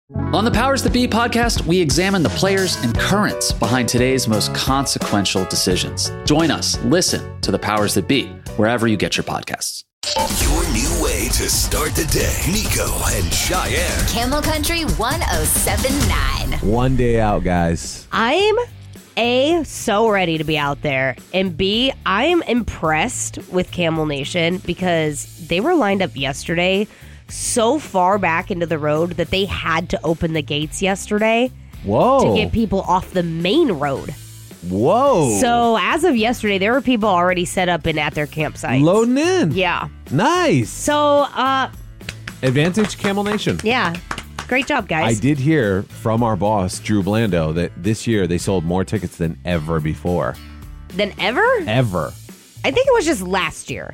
On the Powers That Be podcast, we examine the players and currents behind today's most consequential decisions. Join us, listen to the Powers That Be, wherever you get your podcasts. Your new way to start the day. Nico and Cheyenne. Camel Country 1079. One day out, guys. I'm A, so ready to be out there, and B, I am impressed with Camel Nation because they were lined up yesterday so far back into the road that they had to open the gates yesterday Whoa. to get people off the main road. Whoa. So as of yesterday, there were people already set up and at their campsites. Loading in. Yeah. Nice. So, Advantage Camel Nation. yeah. Great job, guys. I did hear from our boss, Drew Blando, that this year they sold more tickets than ever before. Than ever? Ever. I think it was just last year.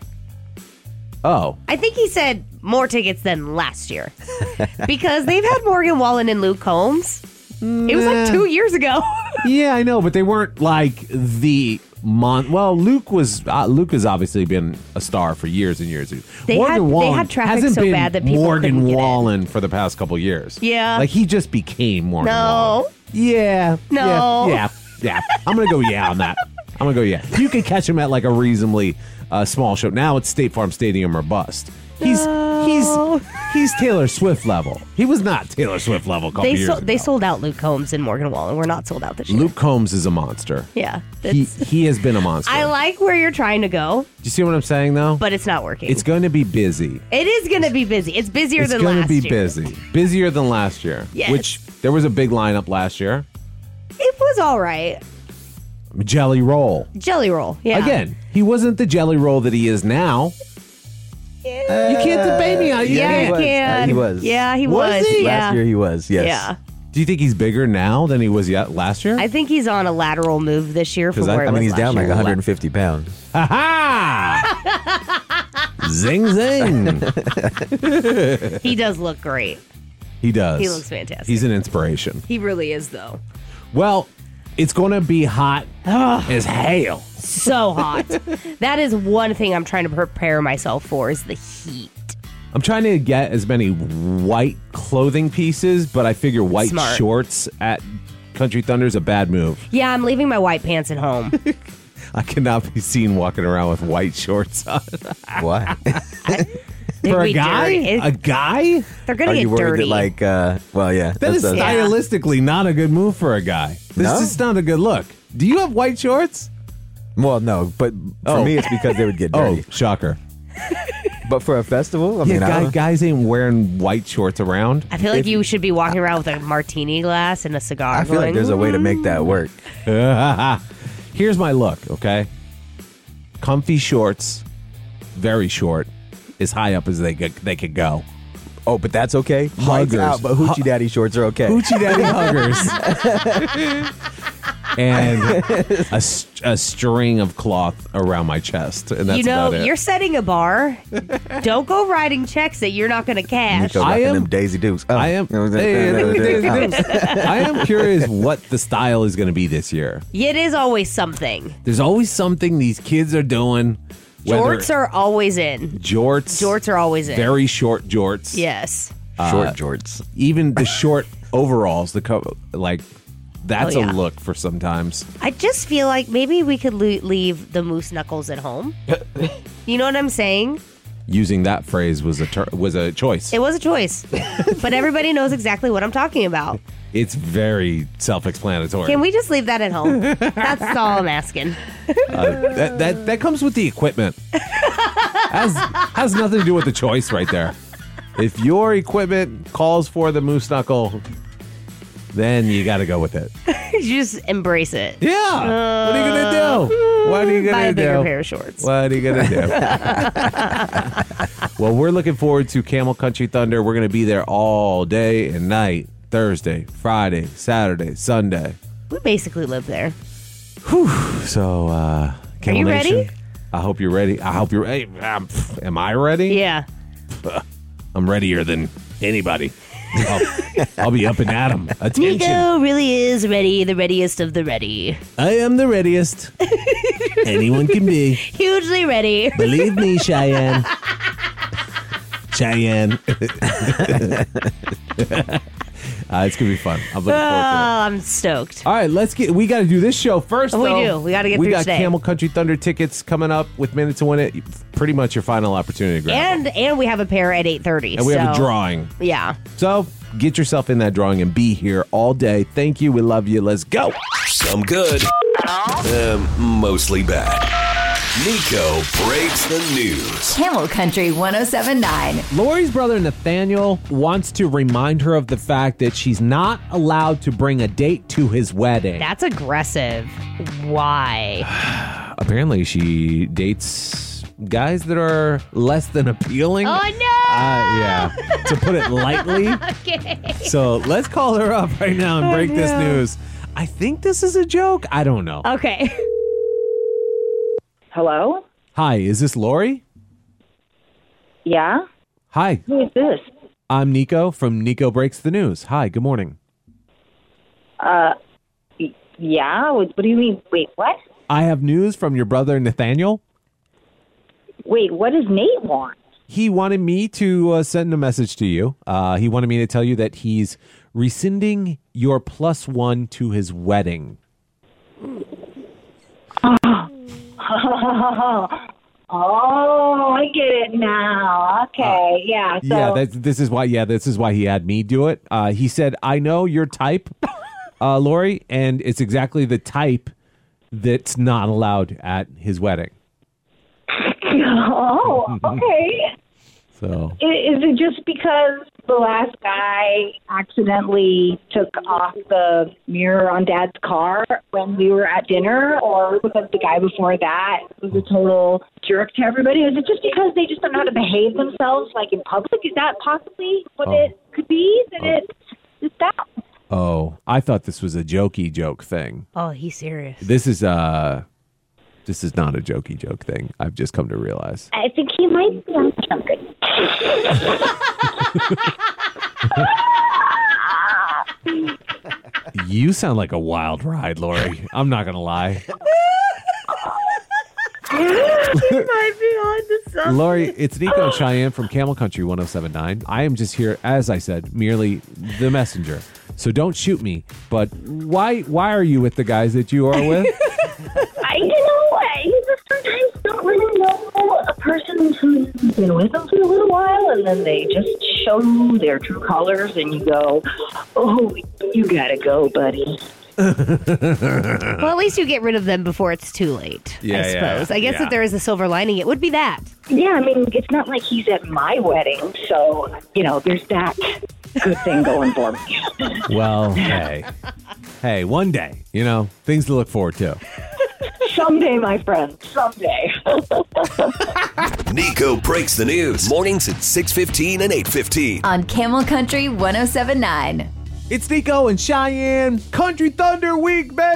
Oh. I think he said more tickets than last year. Because they've had Morgan Wallen and Luke Combs. It was like 2 years ago. Yeah, I know, but they weren't like the well, Luke has obviously been a star for years and years. They had traffic hasn't so been bad that people Morgan couldn't get in. Wallen for the past couple years. Yeah. Like he just became Morgan No. Wallen. Yeah. No. Yeah. I'm going to go yeah on that. I'm going to go yeah. You could catch him at like a reasonably small show. Now it's State Farm Stadium or bust. He's Taylor Swift level. He was not Taylor Swift level a couple years ago. They sold out Luke Combs and Morgan Wallen. We're not sold out this year. Luke Combs is a monster. Yeah. He has been a monster. I like where you're trying to go, Do you see what I'm saying, though? but it's not working. It's going to be busy. It is going to be busy. It's busier It's than going last to year. be busy. Busier than last year. Yes. Which, there was a big lineup last year. It was all right. Jelly Roll. Jelly Roll. Yeah. Again, he wasn't the Jelly Roll that he is now. You can't debate me on it. Yeah, he I was. can. He was. Yeah, he Was was. he? Yeah. Last year he was, yes. Yeah. Do you think he's bigger now than he was last year? I think he's on a lateral move this year from 'Cause where I he mean, was he's down last like year. 150 pounds. Ha-ha! Zing, zing. He does look great. He does. He looks fantastic. He's an inspiration. He really is, though. Well, it's going to be hot as hell. So hot. That is one thing I'm trying to prepare myself for is the heat. I'm trying to get as many white clothing pieces, but I figure white Smart. shorts at Country Thunder is a bad move. Yeah, I'm leaving my white pants at home. I cannot be seen walking around with white shorts on. Why? They'd For a be guy? dirty. A guy? They're going Are to you get worried dirty. that, like, well, yeah. That is Yeah. stylistically not a good move for a guy. This No? is not a good look. Do you have white shorts? Well, no, but for Oh. me it's because they would get dirty. Oh, shocker. But for a festival, I Yeah, mean, I don't know. guys ain't wearing white shorts around. I feel like you should be walking around with a martini glass and a cigar. I feel like going, there's a way to make that work. Here's my look, okay? Comfy shorts, very short, as high up as they could go. Oh, but that's okay? Lights Huggers. out, but Hoochie Daddy shorts are okay. Hoochie Daddy huggers. And a string of cloth around my chest. And that's You know, about it. you're setting a bar. Don't go writing checks that you're not going to cash. Nico I rocking am- them Daisy Dukes. Oh. I am. I am curious what the style is going to be this year. It is always something. There's always something these kids are doing. Jorts are always in. Jorts. Jorts are always in. Very short jorts. Yes. Short jorts. Even the short overalls. That's Oh, yeah. a look for sometimes. I just feel like maybe we could leave the moose knuckles at home. You know what I'm saying? Using that phrase was a choice. It was a choice. But everybody knows exactly what I'm talking about. It's very self-explanatory. Can we just leave that at home? That's all I'm asking. That comes with the equipment. has nothing to do with the choice right there. If your equipment calls for the moose knuckle, then you got to go with it. You just embrace it. Yeah. What are you gonna do? What are you Buy gonna a bigger do? pair of shorts. What are you gonna do? Well, we're looking forward to Camel Country Thunder. We're gonna be there all day and night. Thursday, Friday, Saturday, Sunday. We basically live there. So, Camel you Nation, ready? I hope you're ready. I hope you're ready. Am I ready? Yeah. I'm readier than anybody. I'll be up and at 'em. Attention. Nico really is ready, the readiest of the ready. I am the readiest. Anyone can be. Hugely ready. Believe me, Cheyenne. Cheyenne. It's gonna be fun. I'm looking forward to it. I'm stoked. All right, we got to do this show first. We though. do. We gotta get We through got today. Camel Country Thunder tickets coming up with Minute to Win It. Pretty much your final opportunity to grab them. And we have a pair at 8:30. And we have a drawing. Yeah. So get yourself in that drawing and be here all day. Thank you. We love you. Let's go. Some good, mostly bad. Nico breaks the news. Camel Country 107.9. Lori's brother Nathaniel wants to remind her of the fact that she's not allowed to bring a date to his wedding. That's aggressive. Why? Apparently, she dates guys that are less than appealing. Oh, no! Yeah, to put it lightly. Okay. So let's call her up right now and break this news. I think this is a joke. I don't know. Okay. Hello? Hi, is this Lori? Yeah? Hi, Who is this? I'm Nico from Nico Breaks the News. Hi, good morning. Yeah? What do you mean? Wait, what? I have news from your brother Nathaniel. Wait, what does Nate want? He wanted me to send a message to you. He wanted me to tell you that he's rescinding your +1 to his wedding. Oh, I get it now. Okay, yeah. So, This is why he had me do it. He said, I know your type, Lori, and it's exactly the type that's not allowed at his wedding. oh, okay. So Is it just because the last guy accidentally took off the mirror on Dad's car when we were at dinner, or because the guy before that was a total jerk to everybody? Is it just because they just don't know how to behave themselves, like in public? Is that possibly what it could be? Is that? Oh, I thought this was a jokey joke thing. Oh, he's serious. This is not a jokey joke thing. I've just come to realize. I think he might be on something. You sound like a wild ride, Lori. I'm not gonna lie. might be on to something. Lori, it's Nico and Cheyenne from Camel Country 107.9. I am just here, as I said, merely the messenger. So don't shoot me. But why are you with the guys that you are with? You just sometimes don't really know a person who's been with them for a little while, and then they just show you their true colors, and you go, oh, you gotta go, buddy. Well, at least you get rid of them before it's too late, I suppose. I guess if there is a silver lining, it would be that. Yeah, I mean, it's not like he's at my wedding, so, there's that good thing going for me. Well, hey, one day, things to look forward to. Someday, my friend, someday. Nico breaks the news. Mornings at 6:15 and 8:15. On Camel Country 107.9. It's Nico and Cheyenne Country Thunder Week, baby!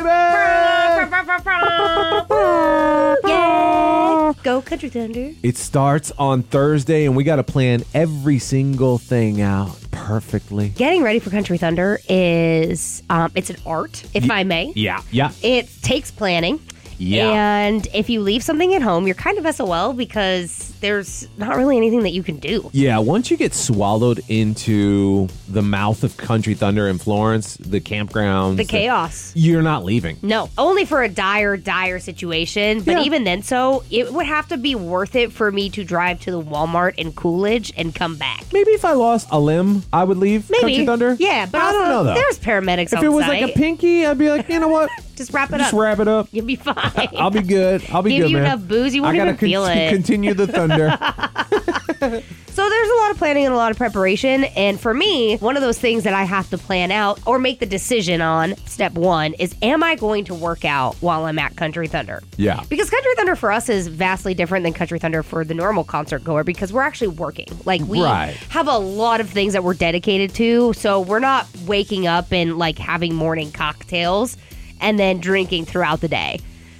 Yeah. Go Country Thunder. It starts on Thursday, and we got to plan every single thing out perfectly. Getting ready for Country Thunder is, it's an art, if I may. Yeah. It takes planning. Yeah. And if you leave something at home, you're kind of SOL because there's not really anything that you can do. Yeah, once you get swallowed into the mouth of Country Thunder in Florence, the campgrounds, The chaos. you're not leaving. No, only for a dire situation. But even then, it would have to be worth it for me to drive to the Walmart in Coolidge and come back. Maybe if I lost a limb, I would leave Country Thunder. Yeah, but I also, don't know, though. there's paramedics If on it was site. like a pinky, I'd be like, you know what? Just wrap it Just up. wrap it up. You'll be fine. I'll be good. I'll be Give good, you man. enough booze, you won't I gotta even feel it. Continue the thunder. So there's a lot of planning and a lot of preparation. And for me, one of those things that I have to plan out or make the decision on, step one, is am I going to work out while I'm at Country Thunder? Yeah. Because Country Thunder for us is vastly different than Country Thunder for the normal concert goer because we're actually working. Like we have a lot of things that we're dedicated to. So we're not waking up and like having morning cocktails and then drinking throughout the day.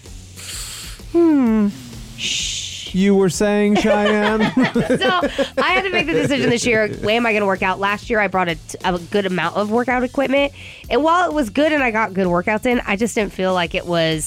You were saying, Cheyenne? So I had to make the decision this year. Way am I going to work out? Last year, I brought a good amount of workout equipment. And while it was good and I got good workouts in, I just didn't feel like it was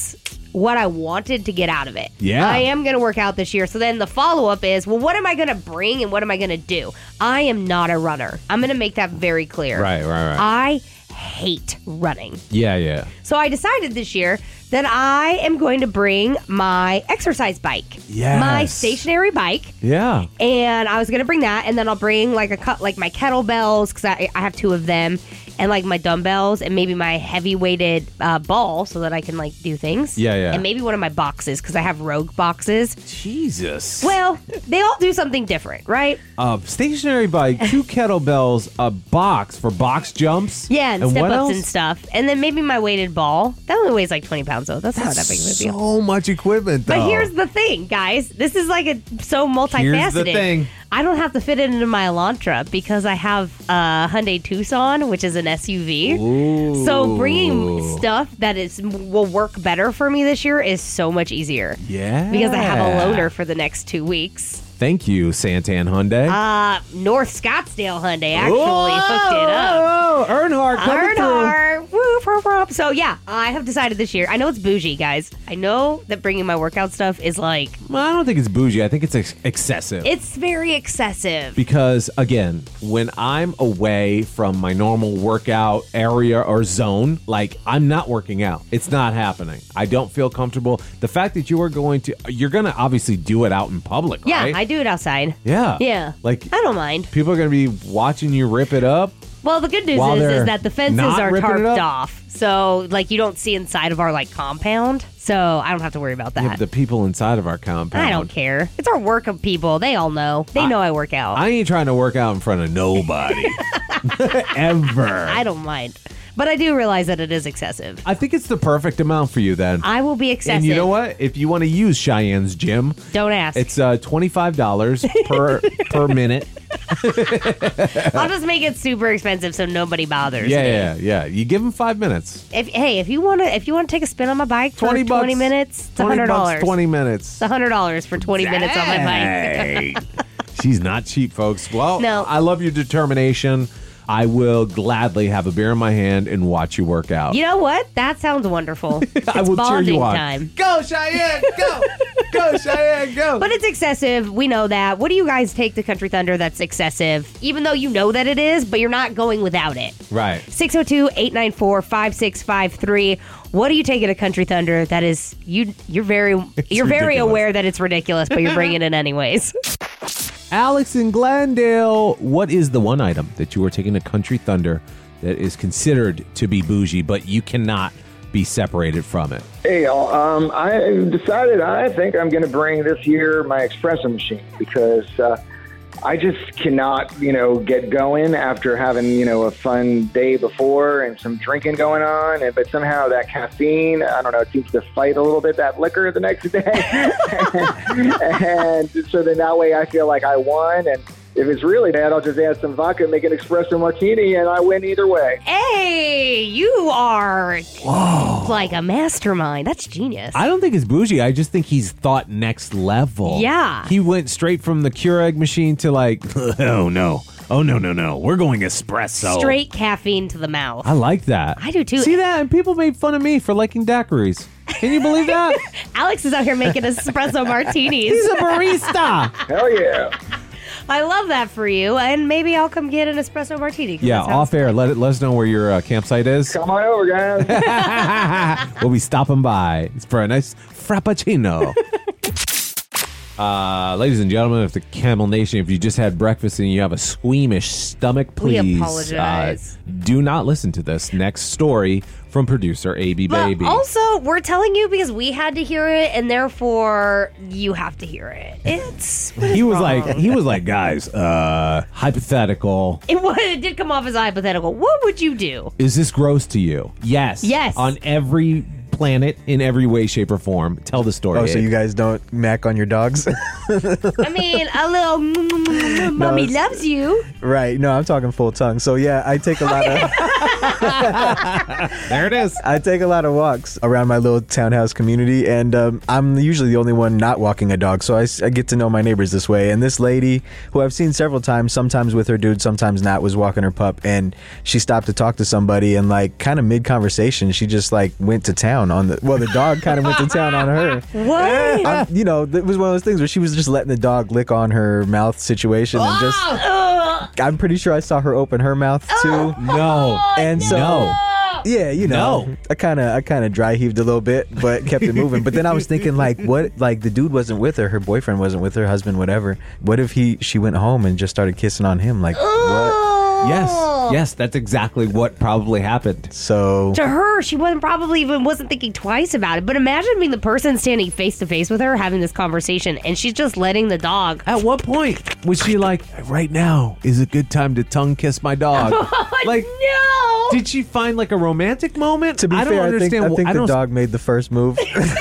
what I wanted to get out of it. Yeah. I am going to work out this year. So then the follow-up is, well, what am I going to bring and what am I going to do? I am not a runner. I'm going to make that very clear. Right. I hate running. Yeah. So I decided this year that I am going to bring my exercise bike. Yes. My stationary bike. Yeah. And I was going to bring that, and then I'll bring like my kettlebells, because I have 2 of them, and like my dumbbells, and maybe my heavy weighted ball so that I can like do things. Yeah. And maybe one of my boxes, because I have Rogue boxes. Jesus. Well, they all do something different, right? Stationary bike, 2 kettlebells, a box for box jumps. Yeah, and what step-ups else? and stuff. And then maybe my weighted ball. That only weighs like 20 pounds, though. That's not that big of a deal. So much equipment, though. But here's the thing, guys. This is like so multifaceted. Here's the thing. I don't have to fit it into my Elantra because I have a Hyundai Tucson, which is an SUV. Ooh. So bringing stuff that will work better for me this year is so much easier. Yeah. Because I have a loaner for the next 2 weeks. Thank you, Santan Hyundai. North Scottsdale Hyundai actually hooked it up. Oh, Earnhardt coming through. Earnhardt. Woo, woo, woo. So yeah, I have decided this year. I know it's bougie, guys. I know that bringing my workout stuff is like... Well, I don't think it's bougie. I think it's excessive. It's very excessive. Because, again, when I'm away from my normal workout area or zone, like, I'm not working out. It's not happening. I don't feel comfortable. The fact that you're going to obviously do it out in public, Yeah, right? I do it outside. Yeah. Yeah. Like, I don't mind. people are going to be watching you rip it up. Well, the good news While is they're that the fences not are ripping it tarped up? off. So, like, you don't see inside of our, like, compound. So, I don't have to worry about that. Yeah, the people inside of our compound. I don't care. It's our work of people. They all know. They know I work out. I ain't trying to work out in front of nobody. Ever. I don't mind. But I do realize that it is excessive. I think it's the perfect amount for you then. I will be excessive. And you know what? If you want to use Cheyenne's gym, Don't ask. it's $25 per minute. I'll just make it super expensive so nobody bothers me. Yeah. You give them 5 minutes. If you want to take a spin on my bike for 20 bucks, minutes, it's $20, $100. 20 minutes. It's $100 for 20 minutes on my bike. Hey. She's not cheap, folks. Well, No. I love your determination. I will gladly have a beer in my hand and watch you work out. You know what? That sounds wonderful. It's I will cheer bonding you on. time. Go, Cheyenne, go! Go, Cheyenne, go! But it's excessive. We know that. What do you guys take to Country Thunder that's excessive? Even though you know that it is, but you're not going without it. Right. 602-894-5653. What do you take at a Country Thunder that is you're very ridiculous. aware that it's ridiculous, but you're bringing it anyways? Alex in Glendale, what is the one item that you are taking to Country Thunder that is considered to be bougie, but you cannot be separated from it? Hey, y'all. I decided I think I'm going to bring this year my espresso machine because I just cannot, get going after having, a fun day before and some drinking going on. But somehow that caffeine, I don't know, it seems to fight a little bit that liquor the next day. and so then that way I feel like I won. And if it's really bad, I'll just add some vodka, make an espresso martini, and I win either way. Hey, you are like a mastermind. That's genius. I don't think it's bougie. I just think he's thought next level. Yeah. He went straight from the Keurig machine to like, oh, no. We're going espresso. Straight caffeine to the mouth. I like that. I do, too. See that? And people made fun of me for liking daiquiris. Can you believe that? Alex is out here making espresso martinis. He's a barista. Hell yeah. I love that for you, and maybe I'll come get an espresso martini. 'Cause Yeah, that sounds off air. Let us know where your campsite is. Come on over, guys. We'll be stopping by for a nice frappuccino. Ladies and gentlemen, if the Camel Nation, if you just had breakfast and you have a squeamish stomach, please We apologize. Do not listen to this next story from producer AB Baby. But also, we're telling you because we had to hear it, and therefore you have to hear it. He was like, guys, hypothetical. It did come off as hypothetical. What would you do? Is this gross to you? Yes. Yes. On every planet, in every way, shape, or form. Tell the story. Oh, so Abe. you guys don't mac on your dogs? I mean, a little mommy it's- loves you. Right. No, I'm talking full tongue. So, yeah, I take a lot of... There it is. I take a lot of walks around my little townhouse community, and I'm usually the only one not walking a dog, so I get to know my neighbors this way. And this lady, who I've seen several times, sometimes with her dude, sometimes not, was walking her pup, and she stopped to talk to somebody, and like kind of mid-conversation, she just like went to town on the dog kind of went to town on her. What? It was one of those things where she was just letting the dog lick on her mouth situation, and just I'm pretty sure I saw her open her mouth too. No. And so No. yeah, No. I kind of dry heaved a little bit, but kept it moving. But then I was thinking, like, what? Like the dude wasn't with her boyfriend wasn't with her, husband, whatever. What if she went home and just started kissing on him? Like, what? Yes, that's exactly what probably happened. So To her, she wasn't thinking twice about it. But imagine being the person standing face to face with her, having this conversation, and she's just letting the dog. At what point was she like, right now is a good time to tongue kiss my dog? Like, No. did she find like a romantic moment? to be I don't fair, understand. I think I the don't- dog made the first move.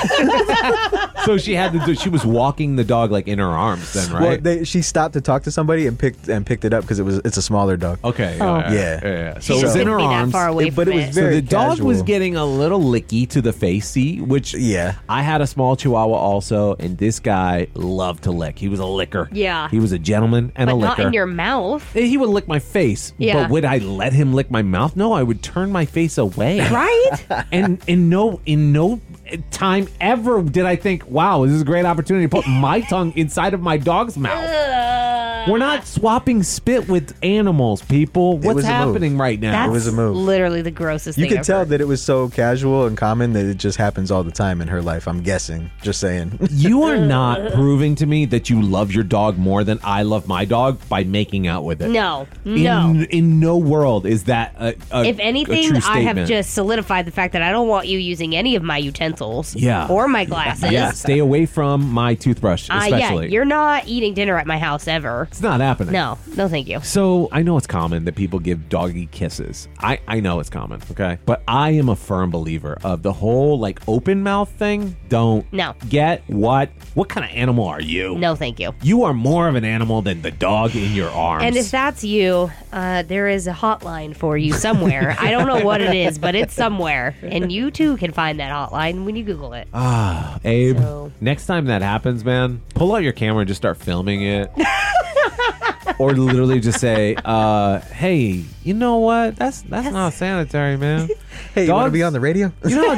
So she was walking the dog like in her arms then, right? Well, she stopped to talk to somebody and picked it up because it's a smaller dog. Okay. Yeah. So She it was in couldn't her be that arms. far away But from it was it. So very the dog was casual. getting a little licky to the facey, which Yeah. I had a small Chihuahua also, and this guy loved to lick. He was a licker. Yeah. He was a gentleman and but a not licker. in your mouth. He would lick my face, Yeah. but would I let him lick my mouth? No, I would turn my face away. Right? And in no time ever did I think, wow, this is a great opportunity to put my tongue inside of my dog's mouth. We're not swapping spit with animals, people. What's was a move. happening right now? That's was a move. literally the grossest You thing could ever. tell that it was so casual and common that it just happens all the time in her life. I'm guessing. Just saying. You are not proving to me that you love your dog more than I love my dog by making out with it. No. In no world is that a If a anything, true I have statement. just solidified the fact that I don't want you using any of my utensils. Yeah. Or my glasses. Yeah, stay away from my toothbrush, Yeah, especially. you're not eating dinner at my house ever. It's not happening. No, thank you. So I know it's common that people give doggy kisses. I know it's common, okay? But I am a firm believer of the whole like open mouth thing. Don't No. get what kind of animal are you? No, thank you. You are more of an animal than the dog in your arms. And if that's you, there is a hotline for you somewhere. I don't know what it is, but it's somewhere. And you too can find that hotline when you Google it. Abe, So- next time that happens, man, pull out your camera and just start filming it. Or literally just say, hey, you know what? That's not sanitary, man. Hey, you want to Dogs- be on the radio? You know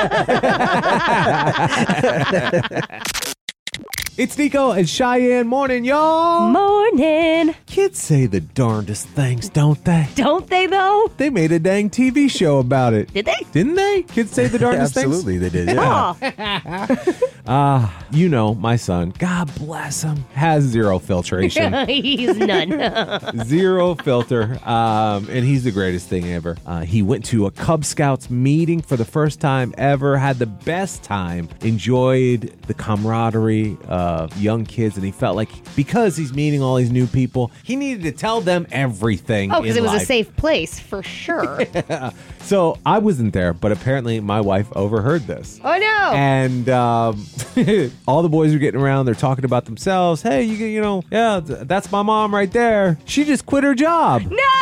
It's Nico and Cheyenne. Morning, y'all. Morning. Kids say the darndest things, don't they? Don't they, though? They made a dang TV show about it. Did they? Didn't they? Kids say the darndest things? Absolutely, they did. Yeah. Oh, You know, my son, God bless him, has zero filtration. he's none. Zero filter. And he's the greatest thing ever. He went to a Cub Scouts meeting for the first time ever, had the best time, enjoyed the camaraderie of young kids, and he felt like because he's meeting all these new people, he needed to tell them everything. Oh, because in it was a life. safe place, for sure. So I wasn't there, but apparently my wife overheard this. Oh, no. And all the boys are getting around. They're talking about themselves. Hey, you know, yeah, that's my mom right there. She just quit her job.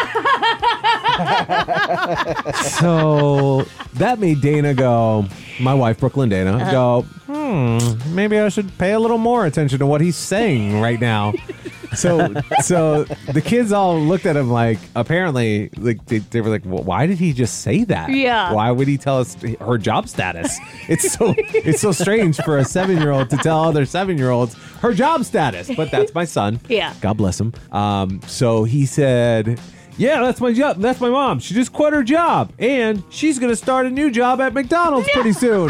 So that made Dana go, my wife, Brooklyn Dana, go, maybe I should pay a little more attention to what he's saying right now. So the kids all looked at him like, apparently, like they were like, well, why did he just say that? Yeah. Why would he tell us her job status? It's so strange for a 7-year-old to tell other 7-year-olds her job status. But that's my son. Yeah. God bless him. So he said, yeah, that's my job. That's my mom. She just quit her job, and she's going to start a new job at McDonald's pretty soon.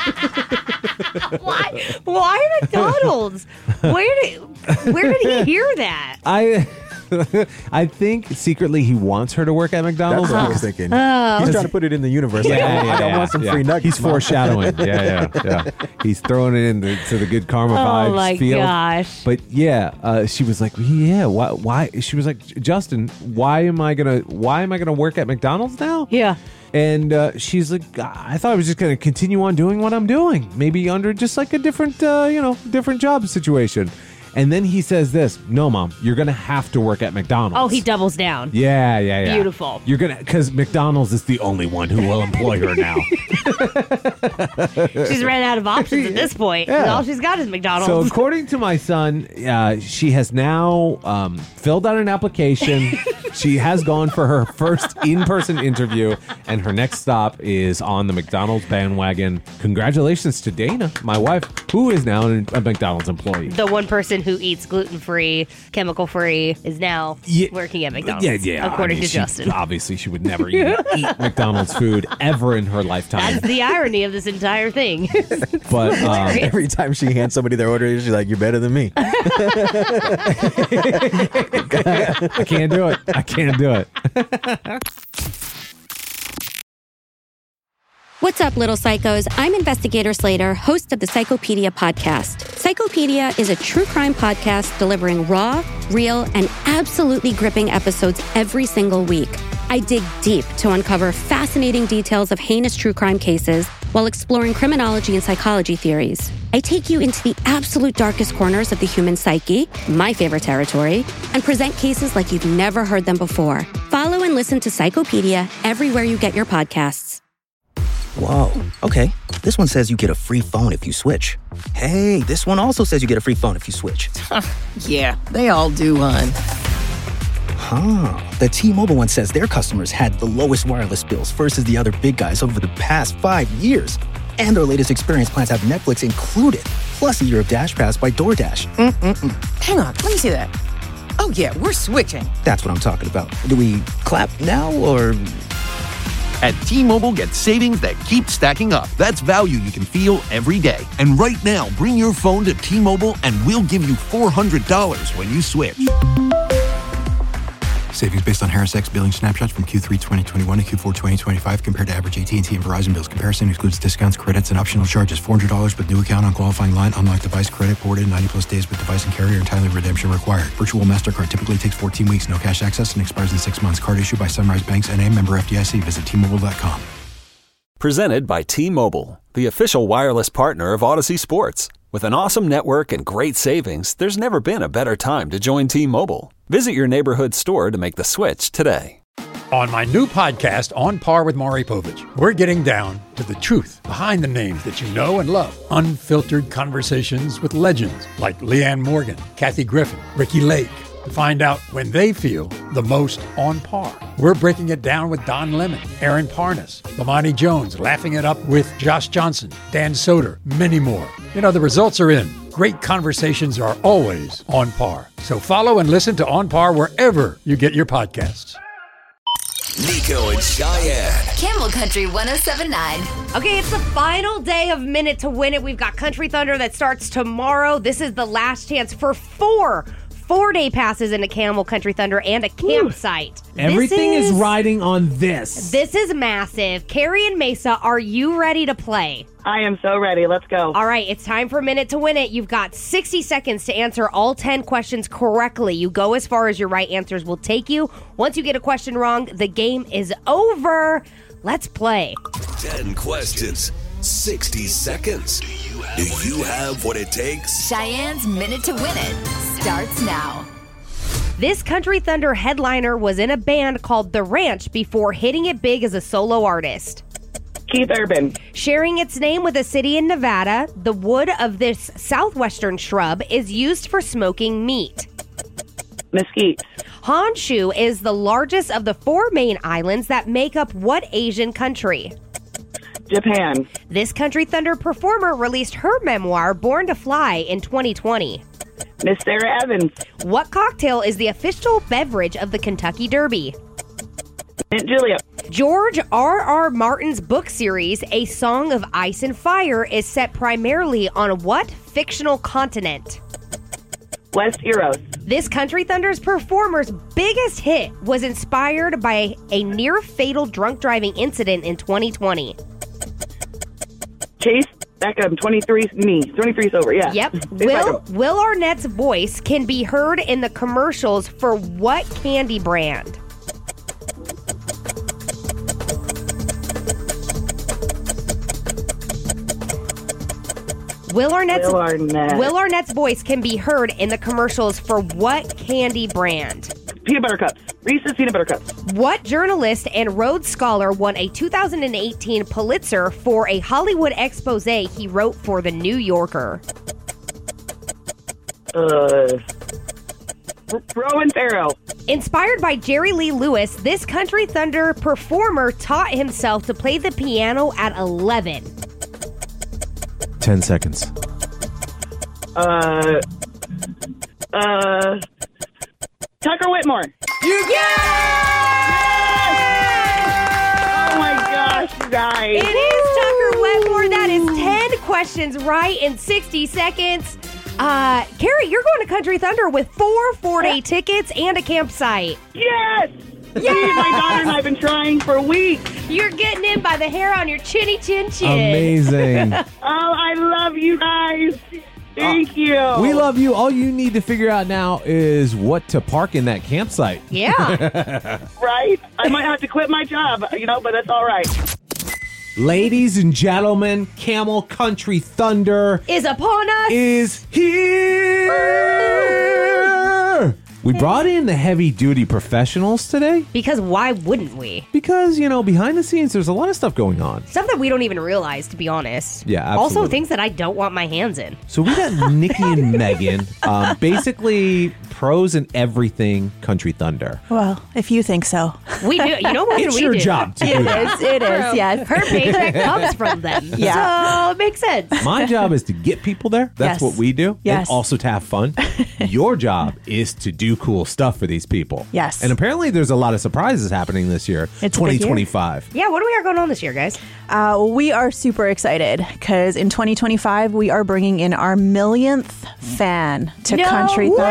Why McDonald's? Where did he hear that? I think secretly he wants her to work at McDonald's. That's what I was thinking. Oh. He's trying to put it in the universe. Like, I don't want some free nuggets. He's Mom. foreshadowing. Yeah. He's throwing it into the good karma vibes Oh my field. gosh. But yeah, she was like, yeah, why? She was like, Justin, why am I gonna work at McDonald's now? Yeah. And she's like, I thought I was just going to continue on doing what I'm doing. Maybe under just like a different, different job situation. And then he says this, no, Mom, you're going to have to work at McDonald's. Oh, he doubles down. Yeah. Beautiful. You're going to, because McDonald's is the only one who will employ her now. She's ran out of options at this point. Yeah. All she's got is McDonald's. So according to my son, she has now filled out an application. She has gone for her first in-person interview, and her next stop is on the McDonald's bandwagon. Congratulations to Dana, my wife, who is now a McDonald's employee. The one person who eats gluten-free, chemical-free is now working at McDonald's. Yeah. According to Justin. Obviously, she would never eat McDonald's food ever in her lifetime. That's the irony of this entire thing. But Every time she hands somebody their order, she's like, "You're better than me." I can't do it. What's up, little psychos? I'm Investigator Slater, host of the Psychopedia podcast. Psychopedia is a true crime podcast delivering raw, real, and absolutely gripping episodes every single week. I dig deep to uncover fascinating details of heinous true crime cases while exploring criminology and psychology theories. I take you into the absolute darkest corners of the human psyche, my favorite territory, and present cases like you've never heard them before. Follow and listen to Psychopedia everywhere you get your podcasts. Whoa, okay. This one says you get a free phone if you switch. Hey, this one also says you get a free phone if you switch. Yeah, they all do, hon. Huh. The T-Mobile one says their customers had the lowest wireless bills versus the other big guys over the past 5 years. And their latest experience plans have Netflix included, plus a year of Dash Pass by DoorDash. Hang on, let me see that. Oh, yeah, we're switching. That's what I'm talking about. Do we clap now, or... At T-Mobile, get savings that keep stacking up. That's value you can feel every day. And right now, bring your phone to T-Mobile and we'll give you $400 when you switch. Savings based on Harris X billing snapshots from Q3 2021 to Q4 2025 compared to average AT&T and Verizon bills. Comparison excludes discounts, credits, and optional charges. $400 with new account on qualifying line. Unlocked device credit ported 90-plus days with device and carrier and timely redemption required. Virtual MasterCard typically takes 14 weeks. No cash access and expires in 6 months. Card issued by Sunrise Banks N.A. member FDIC. Visit T-Mobile.com. Presented by T-Mobile, the official wireless partner of Odyssey Sports. With an awesome network and great savings, there's never been a better time to join T-Mobile. Visit your neighborhood store to make the switch today. On my new podcast, On Par with Maury Povich, we're getting down to the truth behind the names that you know and love. Unfiltered conversations with legends like Leanne Morgan, Kathy Griffin, Ricky Lake, to find out when they feel the most on par. We're breaking it down with Don Lemon, Aaron Parnas, Lamani Jones, laughing it up with Josh Johnson, Dan Soder, many more. You know, the results are in. Great conversations are always on par. So follow and listen to On Par wherever you get your podcasts. Nico and Cheyenne. Camel Country 107.9. Okay, it's the final day of Minute to Win It. We've got Country Thunder that starts tomorrow. This is the last chance for four-day passes into Camel Country Thunder and a campsite. Everything is riding on this. This is massive. Carrie and Mesa, are you ready to play? I am so ready. Let's go. All right, it's time for Minute to Win It. You've got 60 seconds to answer all 10 questions correctly. You go as far as your right answers will take you. Once you get a question wrong, the game is over. Let's play. 10 questions, 60 seconds. Do you have what it takes? Cheyenne's Minute to Win It starts now. This Country Thunder headliner was in a band called The Ranch before hitting it big as a solo artist. Keith Urban. Sharing its name with a city in Nevada, the wood of this southwestern shrub is used for smoking meat. Mesquite. Honshu is the largest of the 4 main islands that make up what Asian country? Japan. This Country Thunder performer released her memoir, Born to Fly, in 2020. Miss Sarah Evans. What cocktail is the official beverage of the Kentucky Derby? Mint Julep. George R.R. Martin's book series, A Song of Ice and Fire, is set primarily on what fictional continent? West Eros. This Country Thunder's performer's biggest hit was inspired by a near-fatal drunk driving incident in 2020. Chase Beckham, 23 sober, yeah. Yep. Will Arnett's voice can be heard in the commercials for what candy brand? Will Arnett's, Will Arnett. Will Arnett's voice can be heard in the commercials for what candy brand? Peanut Butter Cups. Reese's Peanut Butter Cups. What journalist and Rhodes Scholar won a 2018 Pulitzer for a Hollywood expose he wrote for The New Yorker? Rowan Farrow. Inspired by Jerry Lee Lewis, this Country Thunder performer taught himself to play the piano at 11. 10 seconds. Tucker Whitmore. You get Oh my gosh, you guys. It is Tucker Whitmore. That is 10 questions right in 60 seconds. Carrie, you're going to Country Thunder with 4 4-day tickets and a campsite. Yes! Yeah! My daughter and I have been trying for weeks. You're getting in by the hair on your chinny chin chin. Amazing. Oh, I love you guys. Thank you. We love you. All you need to figure out now is what to park in that campsite. Yeah. Right? I might have to quit my job, but that's all right. Ladies and gentlemen, Camel Country Thunder is upon us. Is here. We brought in the heavy-duty professionals today. Because why wouldn't we? Because, behind the scenes, there's a lot of stuff going on. Stuff that we don't even realize, to be honest. Yeah, absolutely. Also, things that I don't want my hands in. So we got Nikki and Megan, basically pros in everything Country Thunder. Well, if you think so. We do. You know what it's we your do. job to do that. It is, yes. Her paycheck comes from them. Yeah. So it makes sense. My job is to get people there. That's Yes. what we do. Yes. And also to have fun. Your job is to do cool stuff for these people. Yes. And apparently there's a lot of surprises happening this year. It's a big year. 2025. Yeah, what do we got going on this year, guys? We are super excited because in 2025, we are bringing in our millionth fan to Country Thunder.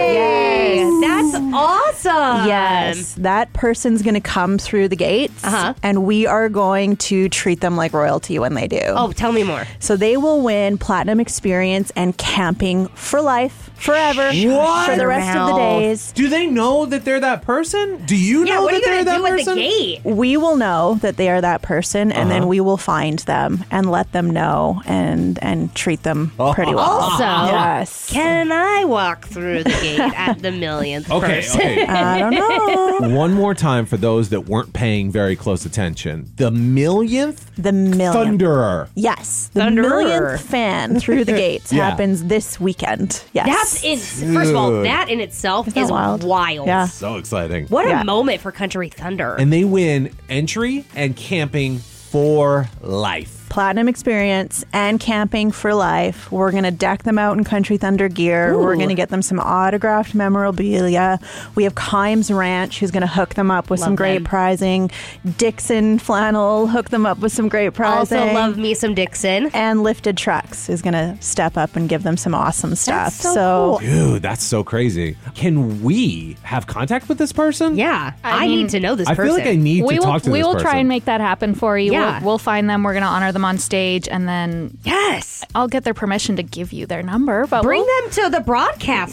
Yes. That's awesome. Yes. That person's going to come through the gates, and we are going to treat them like royalty when they do. Oh, tell me more. So they will win Platinum Experience and camping for life, forever, What? for the rest of the days. Do they know that they're that person? Do you know what are that you they're gonna that do at person? the gate? We will know that they are that person, and then we will find them and let them know and treat them pretty well. Also, yes. can I walk through the gate at the millionth person? Okay. I don't know. One more time for those that weren't paying very close attention. The millionth Thunderer. Yes. The Thunderer. millionth fan through the gates Yeah. happens this weekend. Yes. First of all, Dude. that in itself Isn't that is wild? wild. Yeah. So exciting. What a Yeah. moment for Country Thunder. And they win entry and camping for life. Platinum Experience and camping for life. We're going to deck them out in Country Thunder gear. Ooh. We're going to get them some autographed memorabilia. We have Kimes Ranch, who's going to hook them up with Love some great them. prizing. Dixon Flannel, hook them up with some great prizing. Also love me some Dixon. And Lifted Trucks is going to step up and give them some awesome stuff. so cool. Dude, that's so crazy. Can we have contact with this person? Yeah, I need to know this I person. feel like I need to talk to we this will person. try and make that happen for you. Yeah. We'll find them. We're going to honor them on stage, and then Yes. I'll get their permission to give you their number. But Bring them to the broadcast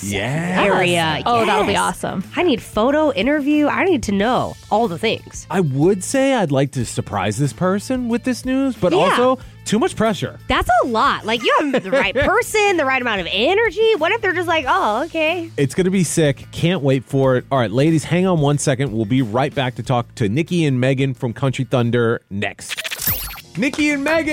area. Oh, that'll be Yes. awesome. I need photo, interview. I need to know all the things. I would say I'd like to surprise this person with this news, but Yeah. also too much pressure. That's a lot. Like, you have the right person, the right amount of energy. What if they're just like, oh, okay. It's going to be sick. Can't wait for it. All right, ladies, hang on one second. We'll be right back to talk to Nikki and Megan from Country Thunder next. Nikki and Megan!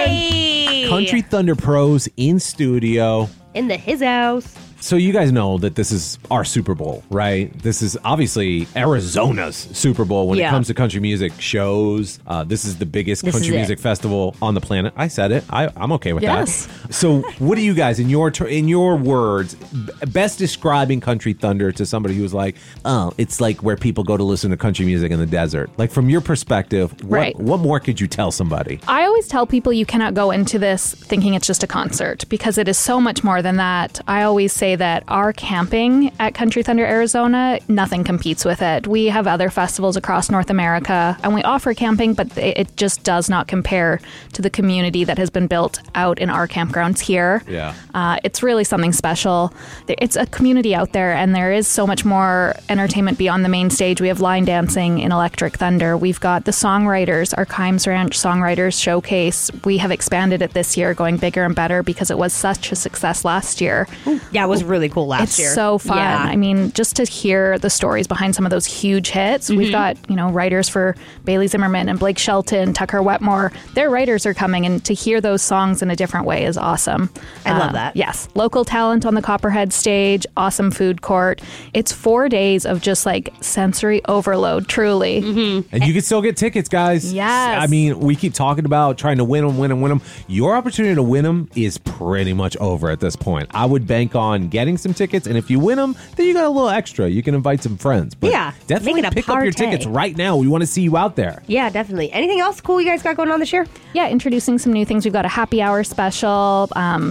Hey! Country Thunder pros in studio. In his house. So you guys know that this is our Super Bowl, right? This is obviously Arizona's Super Bowl when it Yeah. comes to country music shows. This is the biggest This country is it. music festival on the planet. I said it. I'm okay with Yes. that. So what do you guys, in your words, best describing Country Thunder to somebody who's like, oh, it's like where people go to listen to country music in the desert. Like from your perspective, Right. what more could you tell somebody? I always tell people you cannot go into this thinking it's just a concert because it is so much more than that. I always say say that our camping at Country Thunder, Arizona, nothing competes with it. We have other festivals across North America, and we offer camping, but it just does not compare to the community that has been built out in our campgrounds here. Yeah. It's really something special. It's a community out there, and there is so much more entertainment beyond the main stage. We have line dancing in Electric Thunder. We've got the songwriters, our Kimes Ranch Songwriters Showcase. We have expanded it this year, going bigger and better because it was such a success last year. Yeah, it was really cool last year. It's so fun. Yeah. I mean, just to hear the stories behind some of those huge hits. We've got, writers for Bailey Zimmerman and Blake Shelton, Tucker Wetmore. Their writers are coming, and to hear those songs in a different way is awesome. I love that. Yes. Local talent on the Copperhead stage, awesome food court. It's 4 days of just like sensory overload, truly. And you can still get tickets, guys. Yes. I mean, we keep talking about trying to win them. Your opportunity to win them is pretty much over at this point. I would bank on getting some tickets, and if you win them, then you got a little extra. You can invite some friends. But definitely make it a pick up your party. tickets right now. We want to see you out there. Yeah, definitely. Anything else cool you guys got going on this year? Yeah, introducing some new things. We've got a happy hour special,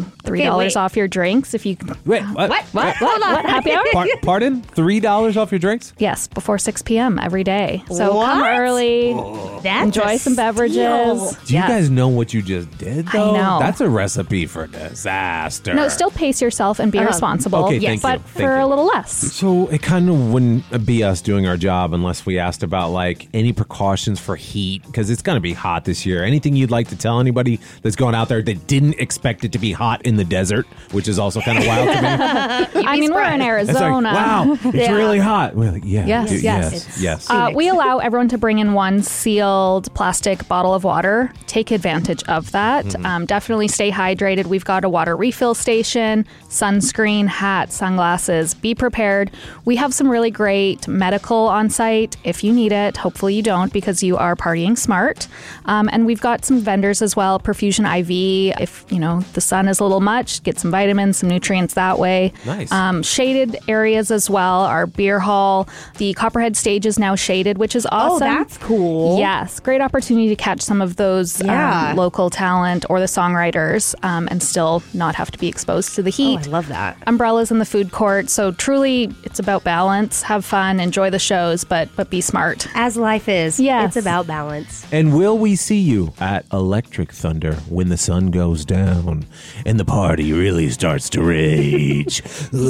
$3 wait. off your drinks if you. Wait, what? Hold on. What? Happy hour? Pardon? $3 off your drinks? Yes, before 6 p.m. every day. So come What? early, That's enjoy a some beverages. steal. Do you guys know what you just did, though? know. That's a recipe for disaster. No, still pace yourself and be responsible. Okay, thank you. But Thank for you. a little less. So it kind of wouldn't be us doing our job unless we asked about like any precautions for heat, because it's going to be hot this year. Anything you'd like to tell anybody that's going out there that didn't expect it to be hot in the desert, which is also kind of wild to me. I mean, we're in It's like, Arizona. wow, it's really hot. We're like, yeah, Yes, dude, yes. yes. We allow everyone to bring in one sealed plastic bottle of water. Take advantage of that. Definitely stay hydrated. We've got a water refill station, sunscreen, hat, sunglasses. Be prepared. We have some really great medical on site if you need it. Hopefully you don't, because you are partying smart. And we've got some vendors as well, Perfusion IV. If, the sun is a little much, get some vitamins, some nutrients that way. Nice. Shaded areas as well. Our beer hall. The Copperhead stage is now shaded, which is awesome. Oh, that's cool. Yes. Great opportunity to catch some of those local talent or the songwriters and still not have to be exposed to the heat. Oh, I love that. Umbrellas in the food court. So truly, it's about balance. Have fun. Enjoy the shows, but be smart. As life is. Yes. It's about balance. And will we see you at Electric Thunder when the sun goes down and the party really starts to rage?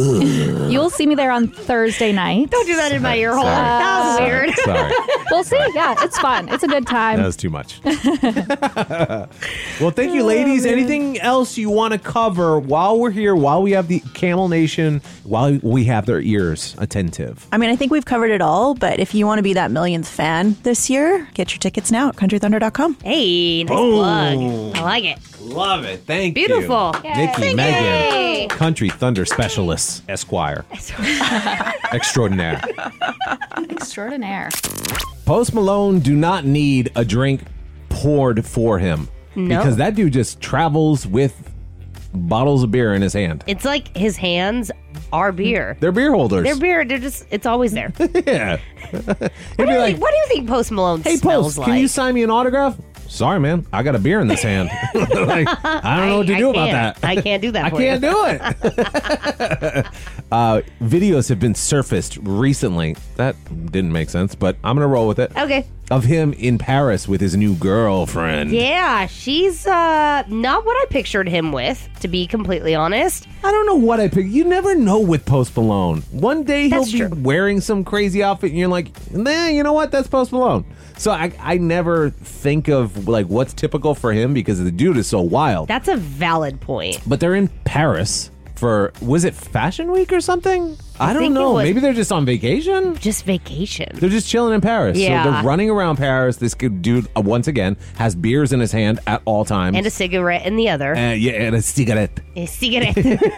You'll see me there on Thursday night. Don't do that in my ear hole. That was weird. Sorry. We'll see. Yeah, it's fun. It's a good time. That was too much. Well, thank you, ladies. Anything else you want to cover while we're here, while we have the Camel Nation, while we have their ears attentive? I mean, I think we've covered it all, but if you want to be that millionth fan this year, get your tickets now at countrythunder.com. Hey, nice plug. I like it. Love it. Thank Beautiful. you. Nikki, Megan, Country Thunder Specialist, Esquire. Extraordinaire. Extraordinaire. Post Malone do not need a drink poured for him. No. Because that dude just travels with bottles of beer in his hand. It's like his hands are beer. They're beer holders. They're beer. They're just, it's always there. Yeah. What do you think Post Malone Hey, smells Post, like? can you sign me an autograph? Sorry, man. I got a beer in this hand. Like, I don't know what to do about that. I can't do that I for can't you. do it. Videos have been surfaced recently. That didn't make sense, but I'm going to roll with it. Okay. Of him in Paris with his new girlfriend. Yeah, she's not what I pictured him with, to be completely honest. I don't know what I picked. You never know with Post Malone. One day he'll That's be true. wearing some crazy outfit and you're like, nah, you know what? That's Post Malone. So I never think of like what's typical for him because the dude is so wild. That's a valid point. But they're in Paris for, was it Fashion Week or something? I don't think it know. was- Maybe they're just on vacation. Just vacation. They're just chilling in Paris. Yeah. So they're running around Paris. This good dude, once again, has beers in his hand at all times. And a cigarette in the other. Yeah, and a cigarette. A cigarette.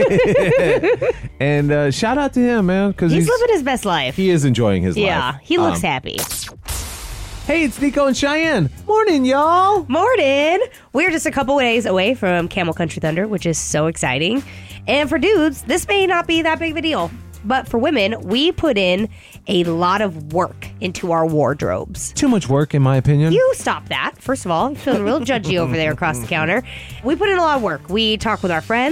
And shout out to him, man, because He's living his best life. he is enjoying his life. Yeah, he looks happy. Hey, it's Nico and Cheyenne. Morning, y'all. Morning. We're just a couple days away from Camel Country Thunder, which is so exciting. And for dudes, this may not be that big of a deal. But for women, we put in a lot of work into our wardrobes. Too much work, in my opinion. You stop that. First of all, I'm feeling real judgy over there across the counter. We put in a lot of work. We talk with our friends.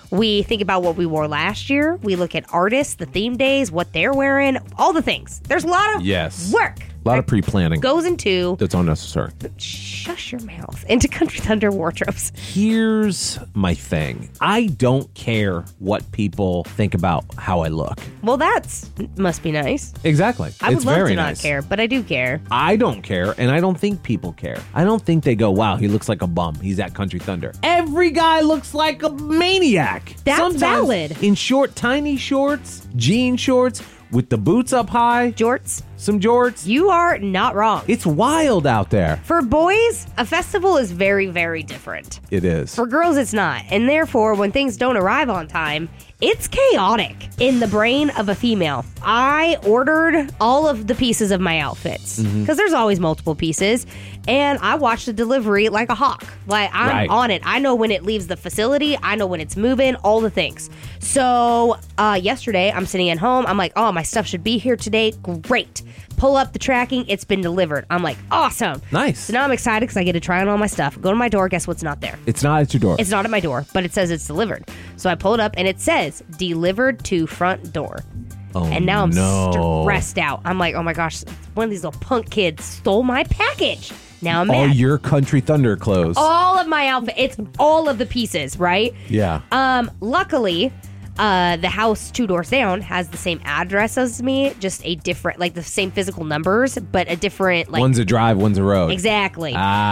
We think about what we wore last year. We look at artists, the theme days, what they're wearing, all the things. There's a lot of work. A lot of pre-planning. Goes into... That's unnecessary. Shush your mouth. Into Country Thunder wardrobes. Here's my thing. I don't care what people think about how I look. Well, must be nice. Exactly. I would it's love very to nice. not care, but I do care. I don't care, and I don't think people care. I don't think they go, wow, he looks like a bum. He's at Country Thunder. Every guy looks like a maniac. That's Sometimes valid. In tiny shorts, jean shorts, with the boots up high. Jorts. Some jorts. You are not wrong. It's wild out there. For boys, a festival is very, very different. It is. For girls, it's not. And therefore, when things don't arrive on time, it's chaotic in the brain of a female. I ordered all of the pieces of my outfits because there's always multiple pieces. And I watch the delivery like a hawk. Like, I'm on it. I know when it leaves the facility. I know when it's moving, all the things. So yesterday, I'm sitting at home. I'm like, oh, my stuff should be here today. Great. Pull up the tracking. It's been delivered. I'm like, awesome. Nice. So now I'm excited because I get to try on all my stuff. Go to my door. Guess what's not there? It's not at your door. It's not at my door, but it says it's delivered. So I pull it up and it says delivered to front door. Oh, and now I'm no. stressed out. I'm like, oh my gosh, one of these little punk kids stole my package. Now I'm all mad. your Country Thunder clothes. All of my outfit. It's all of the pieces, right? Yeah. Luckily, the house 2 doors down has the same address as me, just a different, like the same physical numbers, but a different, like... One's a drive, one's a road. Exactly.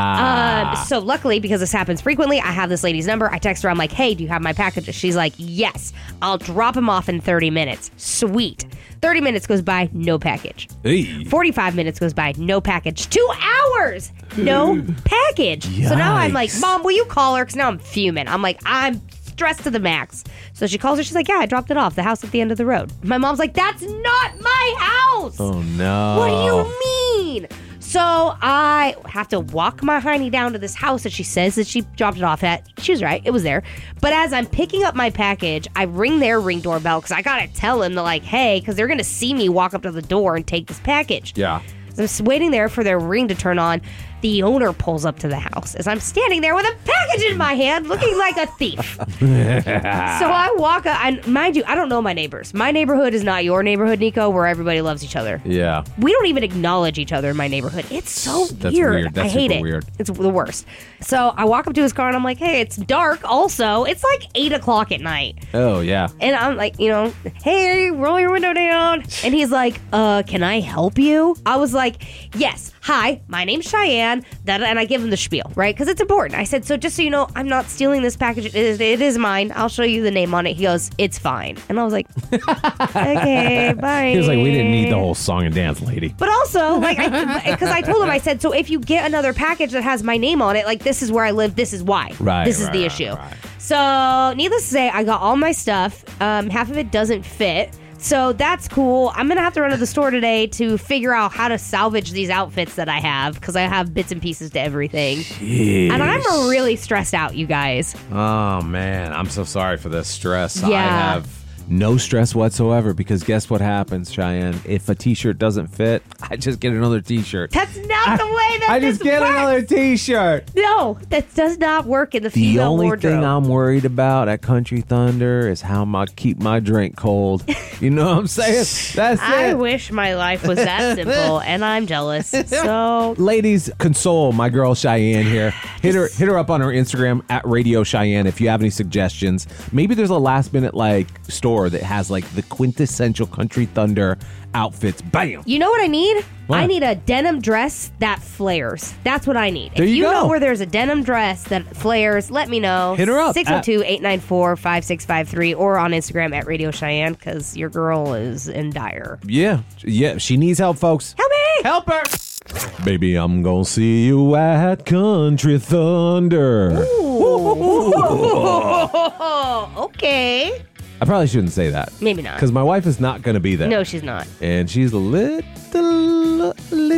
Ah. So luckily, because this happens frequently, I have this lady's number. I text her. I'm like, hey, do you have my packages? She's like, yes. I'll drop them off in 30 minutes. Sweet. 30 minutes goes by, no package. Hey. 45 minutes goes by, no package. 2 hours, no package. Yikes. So now I'm like, Mom, will you call her? Because now I'm fuming. I'm like, I'm stressed to the max. So she calls her. She's like, yeah, I dropped it off. The house at the end of the road. My mom's like, that's not my house. Oh, no. What do you mean? So I have to walk my hiney down to this house that she says that she dropped it off at. She was right. It was there. But as I'm picking up my package, I ring their Ring doorbell because I got to tell them, they're like, hey, because they're going to see me walk up to the door and take this package. Yeah. So I'm waiting there for their ring to turn on. The owner pulls up to the house as I'm standing there with a package in my hand looking like a thief. So I walk up, and mind you, I don't know my neighbors. My neighborhood is not your neighborhood, Nico, where everybody loves each other. Yeah. We don't even acknowledge each other in my neighborhood. It's so That's weird. weird. That's I hate super it. weird. It's the worst. So I walk up to his car and I'm like, hey, it's dark also. It's like 8 o'clock at night. Oh, yeah. And I'm like, hey, roll your window down. And he's like, can I help you? I was like, yes. Hi, my name's Cheyenne. And I give him the spiel, right? Because it's important. I said, so just so you know, I'm not stealing this package. It is mine. I'll show you the name on it. He goes, it's fine. And I was like, okay, bye. He was like, we didn't need the whole song and dance, lady. But also, like, because I told him, I said, so if you get another package that has my name on it, like, this is where I live, this is why. Right. This is the issue. So, needless to say, I got all my stuff. Half of it doesn't fit. So that's cool. I'm going to have to run to the store today to figure out how to salvage these outfits that I have because I have bits and pieces to everything. Jeez. And I'm really stressed out, you guys. Oh, man. I'm so sorry for this stress. Yeah. I have no stress whatsoever because guess what happens, Cheyenne? If a t-shirt doesn't fit, I just get another t-shirt. That's not the way that I just get works. another t-shirt. No, that does not work in the The female only wardrobe. thing I'm worried about at Country Thunder is how I keep my drink cold. You know what I'm saying? That's I it. wish my life was that simple, and I'm jealous. So, Ladies, console my girl Cheyenne here. Hit her up on her Instagram at Radio Cheyenne if you have any suggestions. Maybe there's a last minute store that has the quintessential Country Thunder outfits. Bam! you know what I need? What? I need a denim dress that flares. That's what I need. There if you you go. know where there's a denim dress that flares, let me know. Hit her up. 602-894-5653 or on Instagram at Radio Cheyenne because your girl is in dire. Yeah, she needs help, folks. Help me! Help her! Baby, I'm gonna see you at Country Thunder. Okay. I probably shouldn't say that. Maybe not. Because my wife is not going to be there. No, she's not. And she's a little,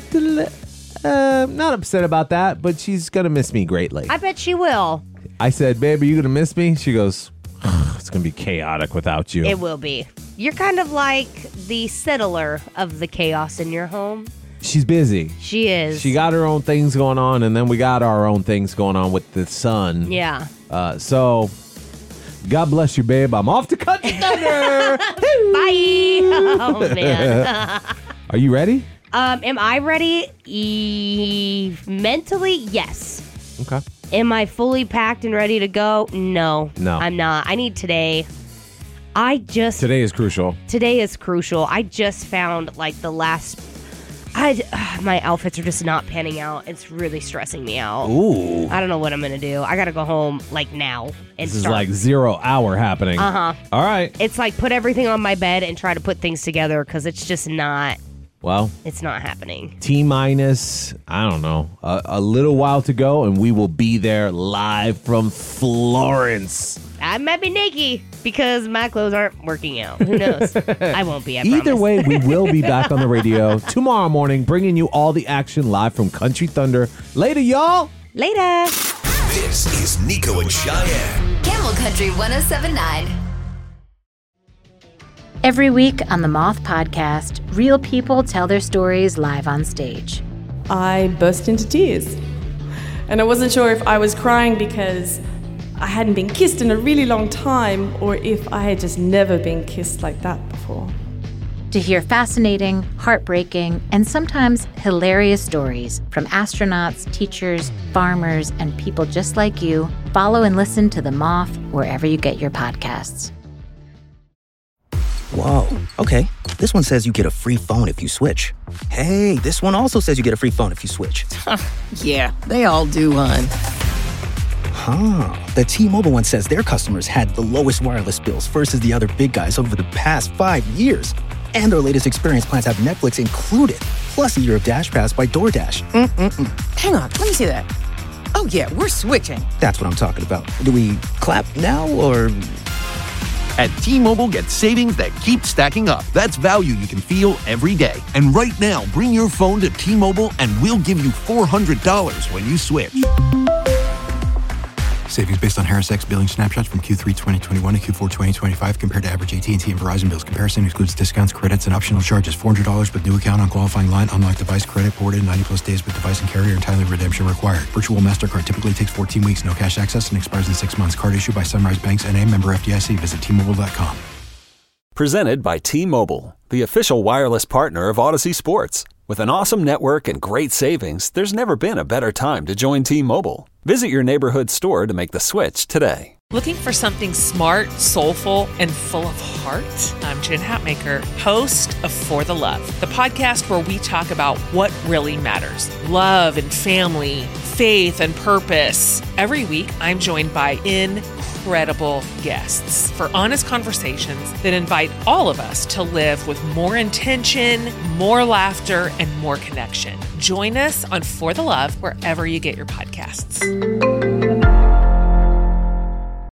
not upset about that, but she's going to miss me greatly. I bet she will. I said, babe, are you going to miss me? She goes, it's going to be chaotic without you. It will be. You're kind of like the settler of the chaos in your home. She's busy. She is. She got her own things going on, and then we got our own things going on with the son. Yeah. So God bless you, babe. I'm off to Country Thunder. Bye. Oh, man. Are you ready? Am I ready? Mentally, yes. Okay. Am I fully packed and ready to go? No. No. I'm not. I need today. Today is crucial. Today is crucial. I just found the last... my outfits are just not panning out. It's really stressing me out. Ooh. I don't know what I'm going to do. I got to go home now. And This is like 0 hour happening. Uh-huh. All right. It's like put everything on my bed and try to put things together because it's just not... Well, it's not happening. T-minus, I don't know, a little while to go, and we will be there live from Florence. I might be naked because my clothes aren't working out. Who knows? I won't be, I Either promise. way, we will be back on the radio tomorrow morning, bringing you all the action live from Country Thunder. Later, y'all. Later. This is Nico and Cheyenne. Camel Country 107.9. Every week on the Moth Podcast, real people tell their stories live on stage. I burst into tears. And I wasn't sure if I was crying because I hadn't been kissed in a really long time or if I had just never been kissed like that before. To hear fascinating, heartbreaking, and sometimes hilarious stories from astronauts, teachers, farmers, and people just like you, follow and listen to The Moth wherever you get your podcasts. Whoa, okay. This one says you get a free phone if you switch. Hey, this one also says you get a free phone if you switch. Yeah, they all do, hon. Huh. The T-Mobile one says their customers had the lowest wireless bills versus the other big guys over the past 5 years. And their latest experience plans have Netflix included, plus a year of Dash Pass by DoorDash. Hang on, let me see that. Oh, yeah, we're switching. That's what I'm talking about. Do we clap now or... At T-Mobile, get savings that keep stacking up. That's value you can feel every day. And right now, bring your phone to T-Mobile and we'll give you $400 when you switch. Savings based on Harris X billing snapshots from Q3 2021 to Q4 2025 compared to average AT&T and Verizon bills. Comparison excludes discounts, credits, and optional charges. $400 with new account on qualifying line. Unlocked device credit ported 90-plus days with device and carrier. Entirely redemption required. Virtual MasterCard typically takes 14 weeks. No cash access and expires in 6 months. Card issued by Sunrise Banks N.A. Member FDIC. Visit T-Mobile.com. Presented by T-Mobile, the official wireless partner of Odyssey Sports. With an awesome network and great savings, there's never been a better time to join T-Mobile. Visit your neighborhood store to make the switch today. Looking for something smart, soulful, and full of heart? I'm Jen Hatmaker, host of For the Love, the podcast where we talk about what really matters. Love and family, faith and purpose. Every week, I'm joined by incredible guests for honest conversations that invite all of us to live with more intention, more laughter, and more connection. Join us on For the Love wherever you get your podcasts.